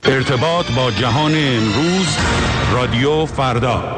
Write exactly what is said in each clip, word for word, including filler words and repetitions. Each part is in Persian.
ارتباط با جهان امروز، رادیو فردا.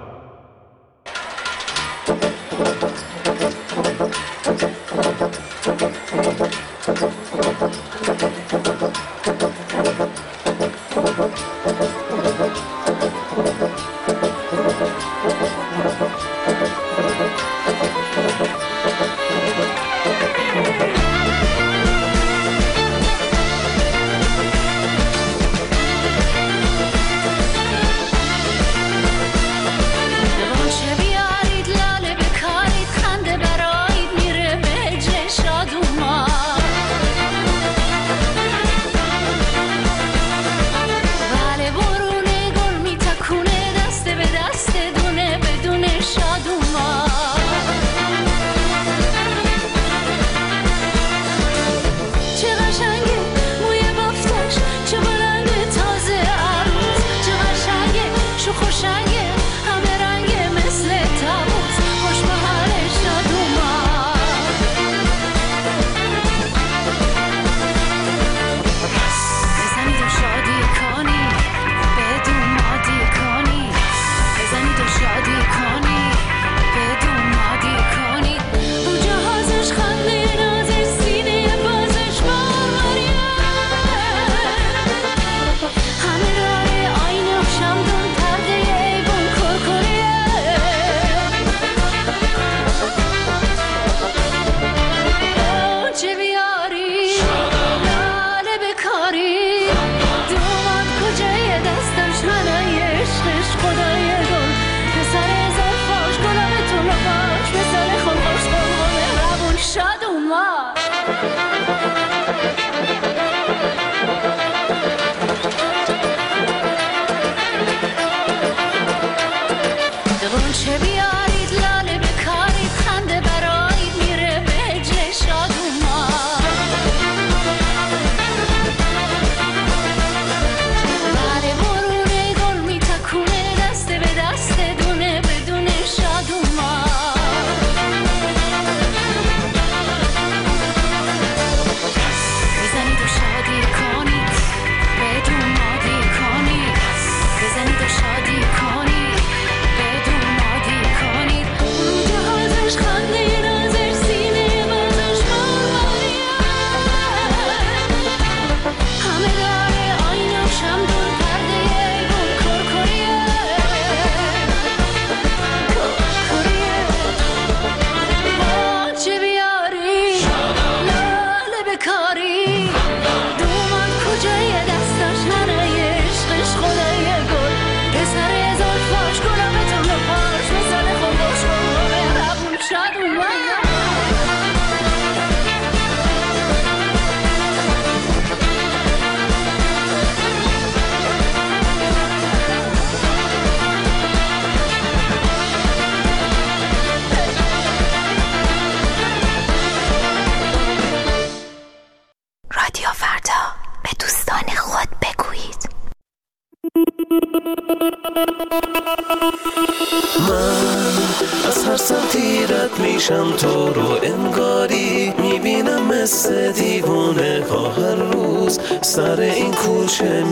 میشم تو رو انگاری میبینم مثل دیوونه ها هر روز سر این کوچه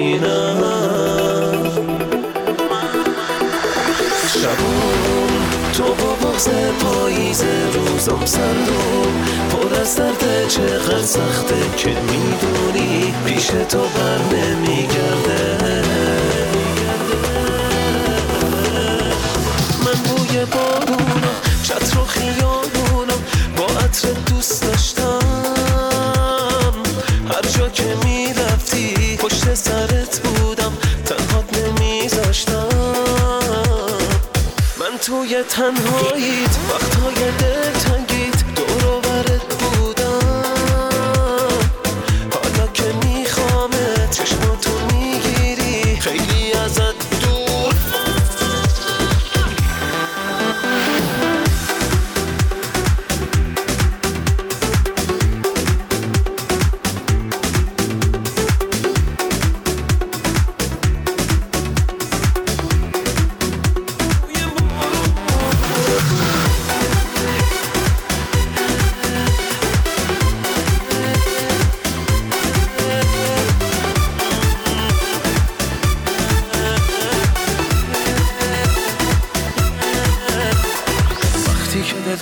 میشینم شبون تو با بغض پاییز روزم سردم پر از درد چقدر سخته که میدونی پیش تو بر نمیگرده من بوی بارونم چتر و خیابونم با عطر دوست داشتم هر جا که میرفتی پشت سرت بودم تنهات نمیذاشتم من توی تنهاییت وقتهای دلتنگیت دور و برت بودم حالا که میخوامت چشماتو میگیری خیلی ازت دور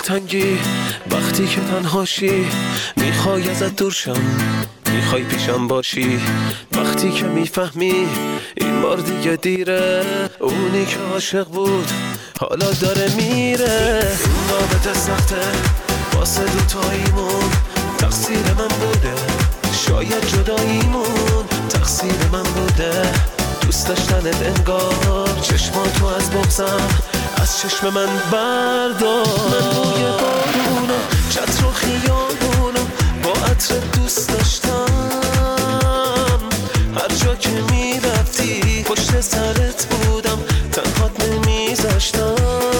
دلتنگی وقتی که تنهاشی، میخوای ازت دور شم، میخوای پیشم باشی. وقتی که میفهمی این بار دیگه دیره، اونی که عاشق بود حالا داره میره. این رابطه سخته واسه دوتاییمون، تقصیر من بوده، شاید جداییمون تقصیر من بوده. دوست داشتنت انگار چشماتو از بغضم از چشم من بردار. من بوی بارونو چتر و خیابونو با عطر دوست داشتم، هر جا که میرفتی پشت سرت بودم، تنهات نمیذاشتم.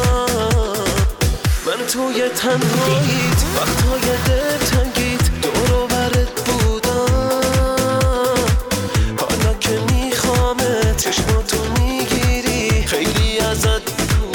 من توی تنهاییت وقتهای دلتنگیت دور و برت بودم، حالا که میخوامت چشماتو میگیری خیلی ازت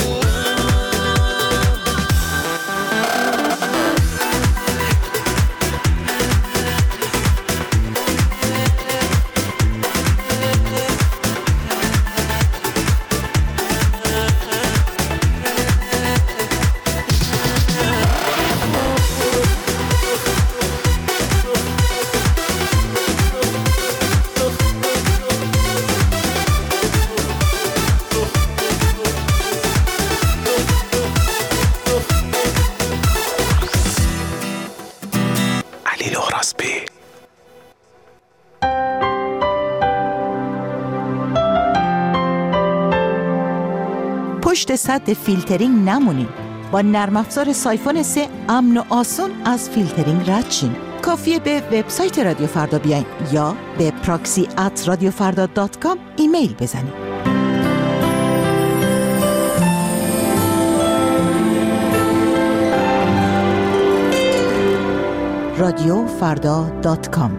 پشت سد فیلترینگ نمونین. با نرم افزار سایفون سه امن و آسون از فیلترینگ رد شین. کافیه به وبسایت رادیو فردا بیاین یا به پراکسی ات رادیو فردا دات کام ایمیل بزنین. رادیو فردا دات کام.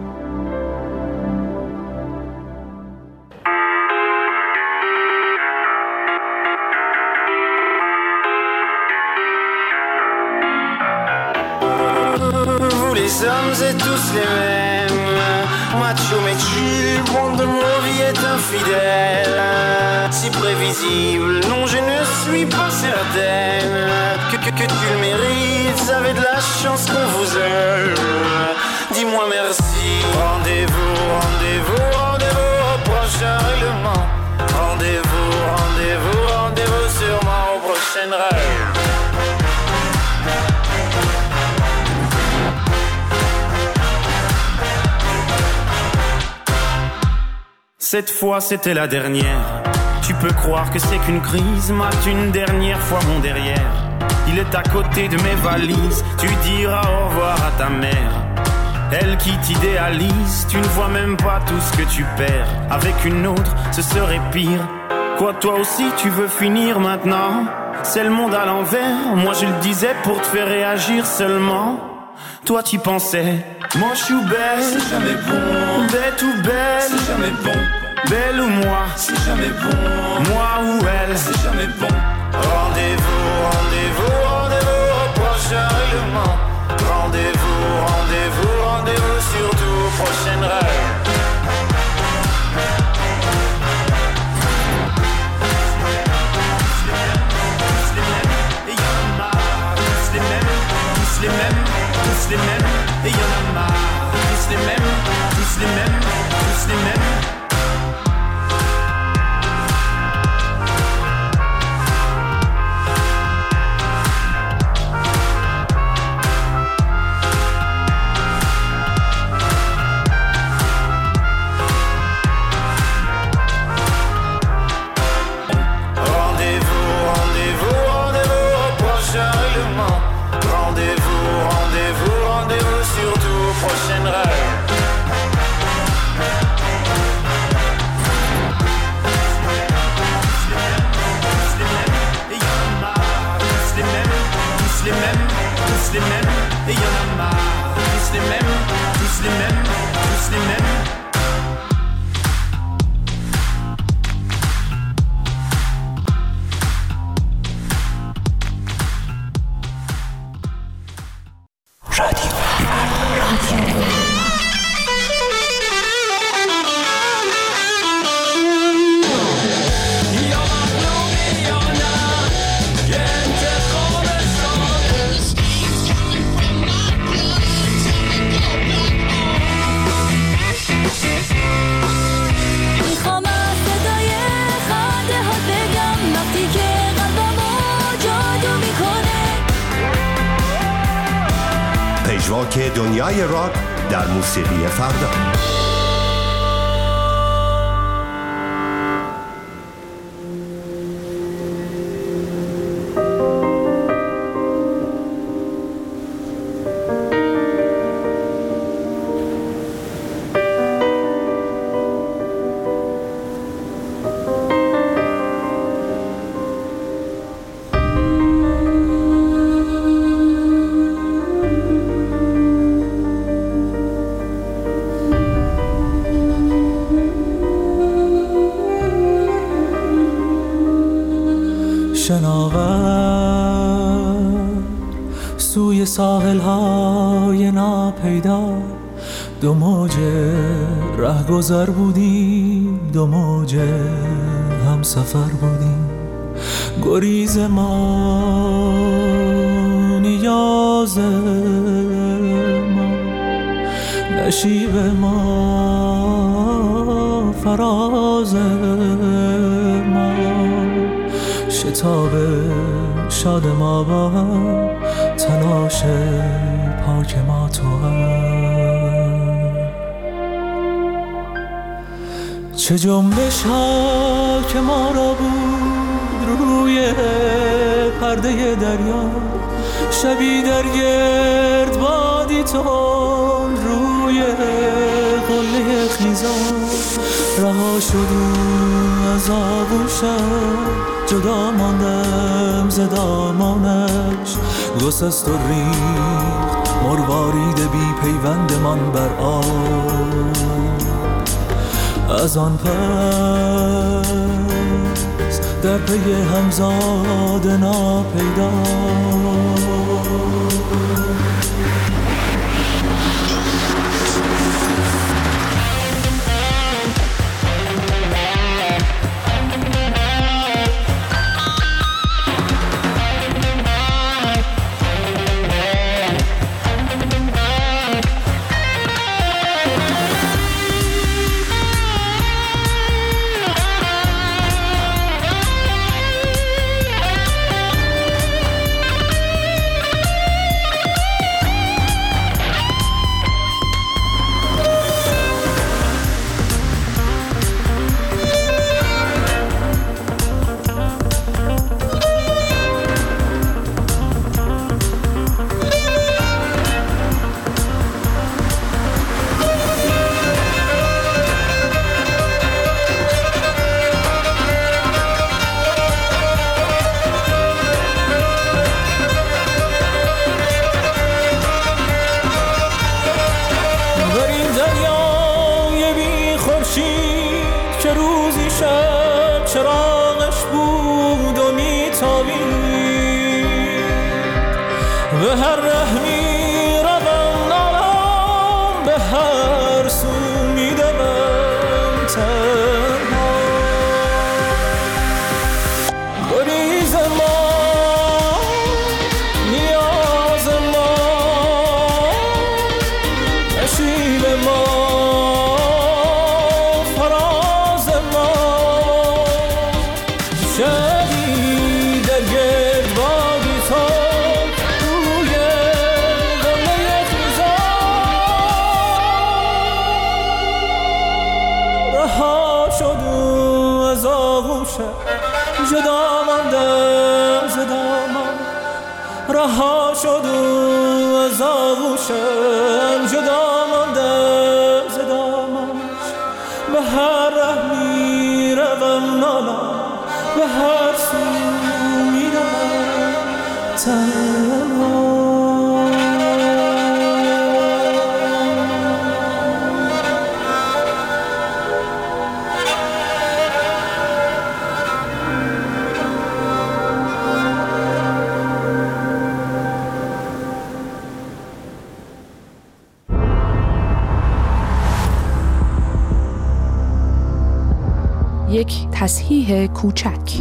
Les hommes et tous les mêmes, macho mais chill, monde de nos vies est infidèle, si prévisible, non je ne suis pas certaine que, que, que tu le mérites, vous avez de la chance qu'on vous aime, dis-moi merci. Rendez-vous, rendez-vous, rendez-vous au prochain règlement, rendez-vous, rendez-vous, rendez-vous sûrement au prochain rêve. Cette fois c'était la dernière. Tu peux croire que c'est qu'une crise, mate une dernière fois mon derrière. Il est à côté de mes valises, tu diras au revoir à ta mère. Elle qui t'idéalise, tu ne vois même pas tout ce que tu perds. Avec une autre, ce serait pire. Quoi, toi aussi tu veux finir maintenant? C'est le monde à l'envers, moi je le disais pour te faire réagir seulement. Toi t'y pensais, moi je suis belle, c'est jamais bon. Bête ou belle, c'est jamais bon. Belle ou moi, c'est jamais bon. Moi ou elle, c'est jamais bon. Rendez-vous, rendez-vous, rendez-vous au prochain règlement. Rendez-vous, rendez-vous, rendez-vous surtout au prochain rêve. Tous les mêmes, tous les mêmes, et y'en a marre. Tous les mêmes, tous les mêmes, tous les mêmes. نوک دنیای راک در موسیقی فردا. شناور سوی ساحل های ناپیدا، دو موجه ره گذر بودیم، دو موجه هم سفر بودیم. گریز ما نیاز ما، نشیب ما فراز ما، شتاب شاد ما با تلاش پاک ما تو هم. چه جنبش ها که ما را بود روی پرده دریا، شبی در گرد بادی تون روی قله خیزان. رها شدیم از آغوشم، جدا ماندم ز دامانش. گسست و ریخت مروارید بی پیوند من بر آب. از آن پس در پی همزاد ناپیدا، که روزی شب چراغش بود و میتابید. به هر ره میروم نالم، به هر سو میدوم تنها. گریز ما نیاز ما، نشیب ما جدا ماندم ز دامان. رها شد از آغوشم، جدا ماندم ز دامانش. به هر ره میروم نالم، به هر سو میروم تنها. یک تصحیح کوچک.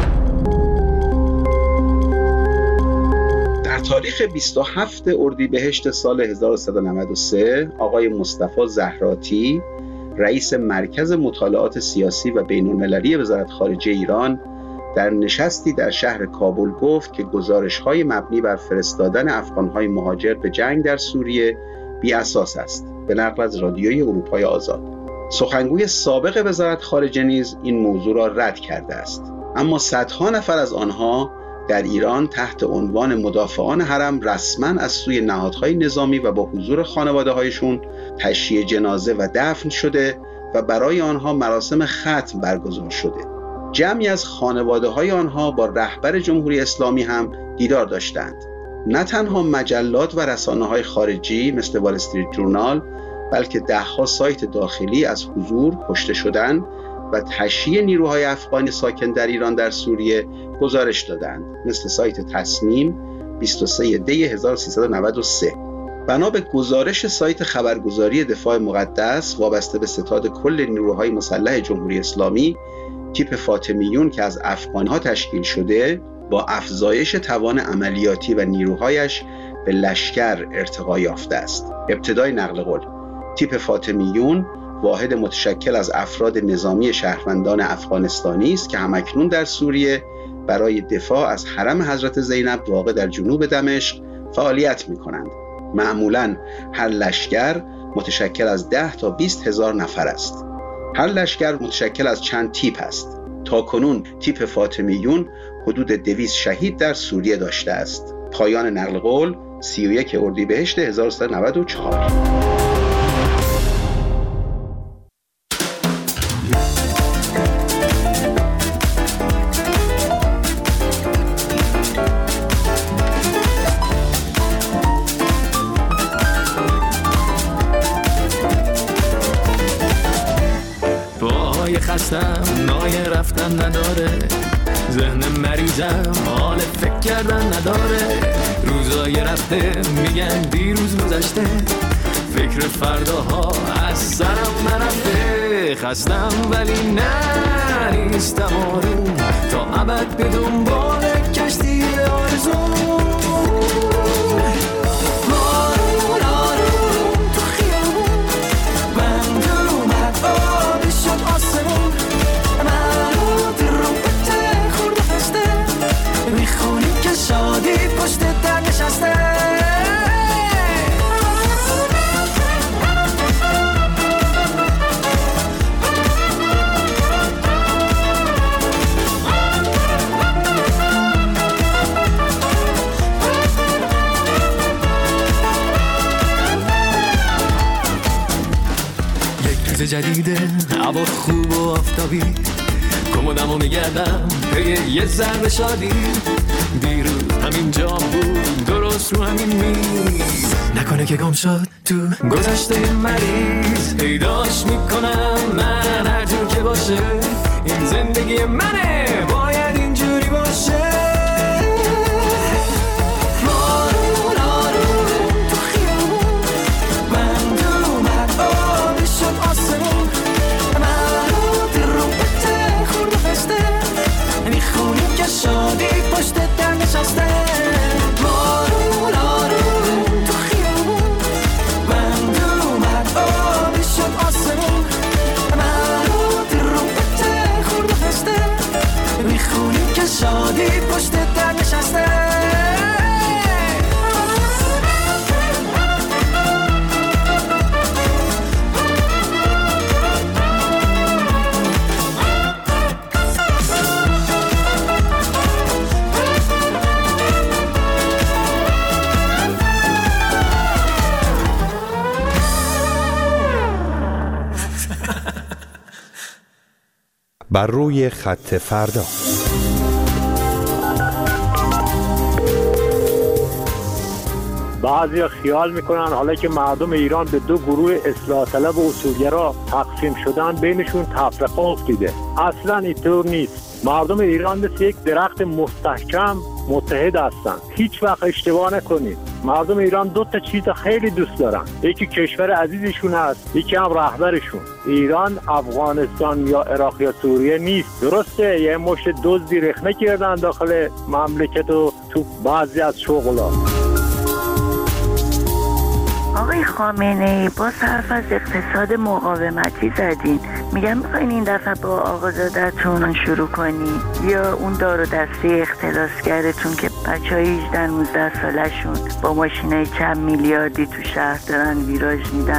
در تاریخ بیست و هفتم اردیبهشت سال هزار و سیصد و نود و سه آقای مصطفی زهراتی، رئیس مرکز مطالعات سیاسی و بین‌المللی وزارت خارجه ایران، در نشستی در شهر کابل گفت که گزارش‌های مبنی بر فرستادن افغان‌های مهاجر به جنگ در سوریه بی اساس است، به نقل از رادیوی اروپای آزاد. سخنگوی سابق وزارت خارجه نیز این موضوع را رد کرده است، اما صدها نفر از آنها در ایران تحت عنوان مدافعان حرم رسما از سوی نهادهای نظامی و با حضور خانواده‌هایشون تشییع جنازه و دفن شده و برای آنها مراسم ختم برگزار شده. جمعی از خانواده‌های آنها با رهبر جمهوری اسلامی هم دیدار داشتند. نه تنها مجلات و رسانه‌های خارجی مثل وال استریت جورنال، بلکه ده‌ها سایت داخلی از حضور، کشته شدن و تشییع نیروهای افغانی ساکن در ایران در سوریه گزارش دادند، مثل سایت تصنیم بیست و سوم دی هزار و سیصد و نود و سه. بنا به گزارش سایت خبرگزاری دفاع مقدس وابسته به ستاد کل نیروهای مسلح جمهوری اسلامی، تیپ فاطمیون که از افغان‌ها تشکیل شده با افزایش توان عملیاتی و نیروهایش به لشکر ارتقا یافته است. ابتدای نقل قول: تیپ فاطمیون واحد متشکل از افراد نظامی شهروندان افغانستانی است که همکنون در سوریه برای دفاع از حرم حضرت زینب واقع در جنوب دمشق فعالیت می‌کنند. معمولاً هر لشکر متشکل از ده تا بیست هزار نفر است. هر لشکر متشکل از چند تیپ است. تا کنون تیپ فاطمیون حدود دویست شهید در سوریه داشته است. پایان نقل قول سی و یک اردیبهشت هزار و سیصد و نود و چهار. خستم نای رفتن نداره، ذهن مریضم حال فکر کردن نداره، روزای رفته میگن دیروز گذشته، فکر فرداها از سرم نرفته، خستم ولی نه نیستم آروم، تا ابد به دنبال کشتی آرزوم. جدیده هوا خوب و آفتابی، کمدمو میگردم به یه ذره شادی، دیروز همین جا بود درست رو همین میز، نکنه که گم شد تو گذشته مریض، پیداش میکنم من هر جور که باشه، این زندگی منه باید اینجوری باشه. شادی پشت در نشسته، بارون آروم تو خیابون، بند اومد آبی شد آسمون، مرود رو بته خورد و خسته، میخونیم که شادی پشت در نشسته. بر روی خط فردا. بعضی خیال میکنن حالا که مردم ایران به دو گروه اصلاح طلب و اصولگرا تقسیم شدن بینشون تفرقه افتیده. اصلا اینطور نیست. مردم ایران مثل یک درخت مستحکم متحد هستن. هیچ وقت اشتباه نکنید. مردم ایران دو تا چیز خیلی دوست دارن. یکی کشور عزیزشون هست، یکی هم رهبرشون. ایران افغانستان یا عراق یا سوریه نیست. درسته یه مشت دزدی رخنه کردن داخل مملکت و تو بعضی از شغلا. آقای خامنه‌ای با صرف از اقتصاد مقاومتی زدین، میگم میخواین این دفعه با آقازاده‌تون شروع کنین یا اون دار و دسته اختلاسگرتون که بچه های هجده نوزده سالشون با ماشینای چند میلیاردی تو شهر دارن ویراژ میدن.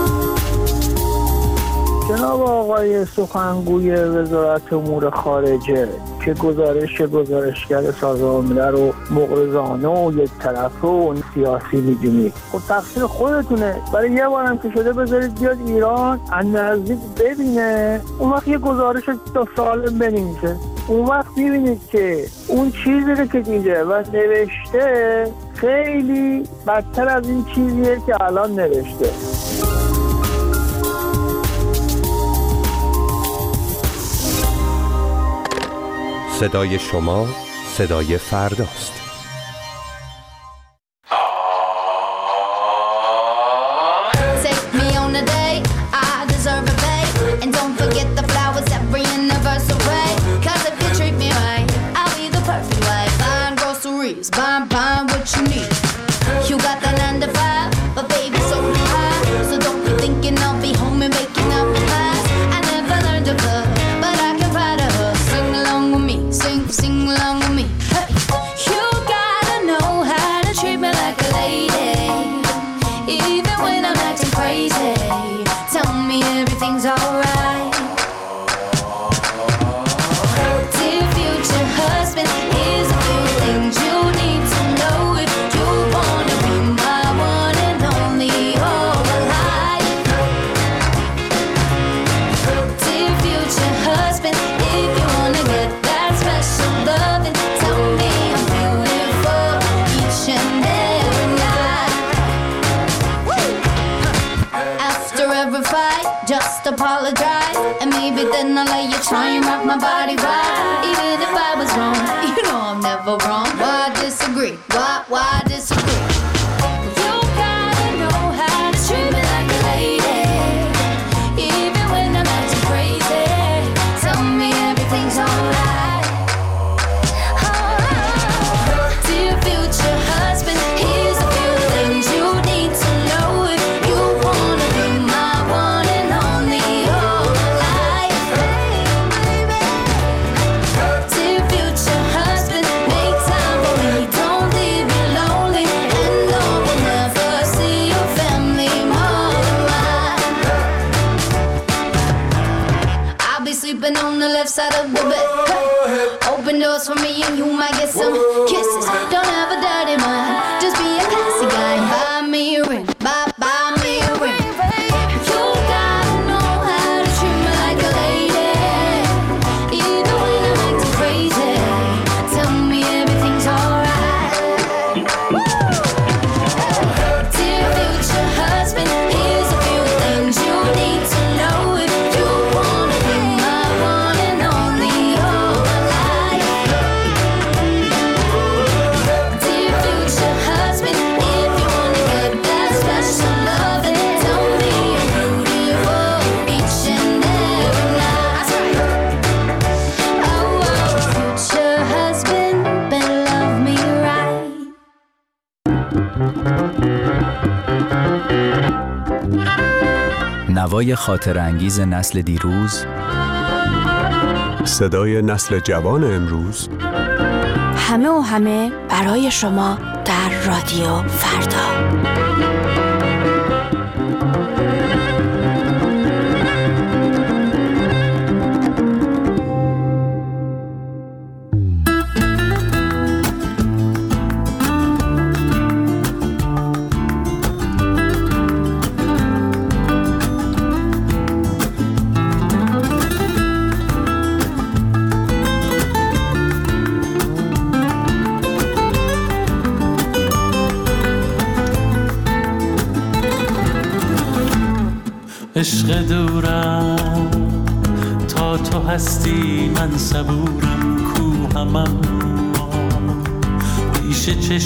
جناب آقای سخنگوی وزارت امور خارجه که گزارش گزارشگر سازمان ملل رو مغرضانه و یک طرفه و سیاسی می‌دونید، خب تقصیر خودتونه. برای یه بارم که شده بذارید بیاد ایران از نزدیک ببینه، اون وقت یه گزارش دو سالم بنویسه، اون وقت می‌بینید که اون چیزی رو که دیده و نوشته خیلی بدتر از این چیزیه که الان نوشته. صدای شما صدای فرداست. Apologize, and maybe then I'll let you try and rock my body right. Even if I was wrong, you know I'm never wrong. Why disagree? Why, why disagree? You gotta know how to treat me like a lady, even when I'm acting crazy. Tell me everything's alright. Oh, dear future husband, here's a few things you need to know if you wanna be my one and only. Sleeping on the left side of the bed. Hey. Open doors for me and you might get some kisses. Don't have a dirty mind, just be a classy guy. Buy me a ring, buy, buy me a ring. You gotta know how to treat me like a lady, even when I'm acting crazy. Tell me everything's alright. Dear future husband, here's a few things you need to know if you wanna be my one and only all my life. Dear future husband, if you wanna get that special loving, tell me you're beautiful each and every night. Oh, oh, future husband, better love me right. نوای خاطر انگیز نسل دیروز، صدای نسل جوان امروز، همه و همه برای شما در رادیو فردا. عشق دورم تا تو هستی من صبورم کوهمم پیش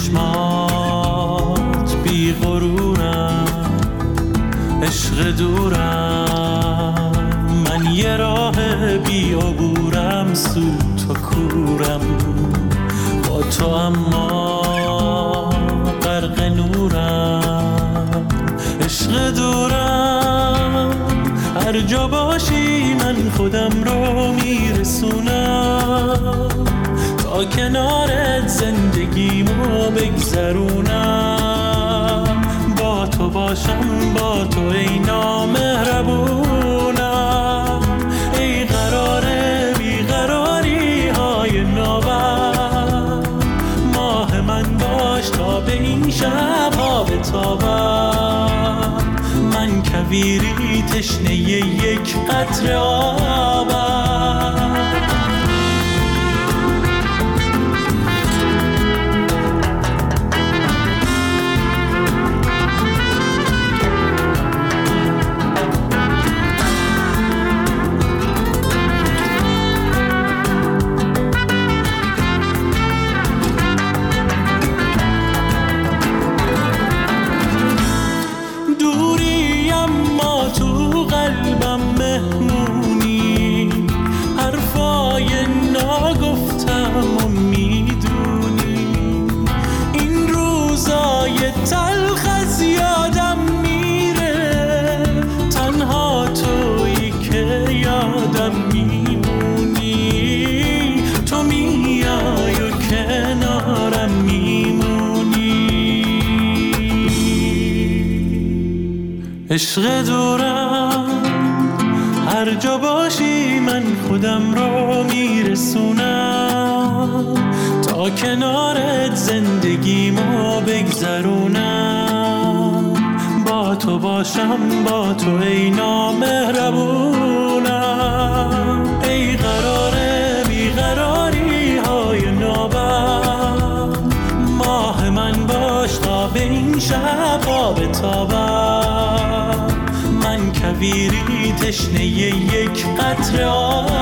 چشمات بی غرورم. عشق دورم من یه راه بی عبورم، سود تو کورم با تو اما غرق نورم. هر جا باشی من خودم رو میرسونم تا کنارت زندگیمو بگذرونم. با تو باشم با تو ای نامهربونم، ای قرار بیقراری های نوبر. ماه من باش تا به این شب ها بتابم، من کویری تشنه یک قطره آبم. عشق دورم هر جا باشی من خودم رو میرسونم تا کنارت زندگیمو بگذرونم. با تو باشم با تو ای نامهربونم، ای قرار بیقراری های نوبر. ماه من باش تا به این شب ها بتابم، من کویری تشنه یک قطره آب.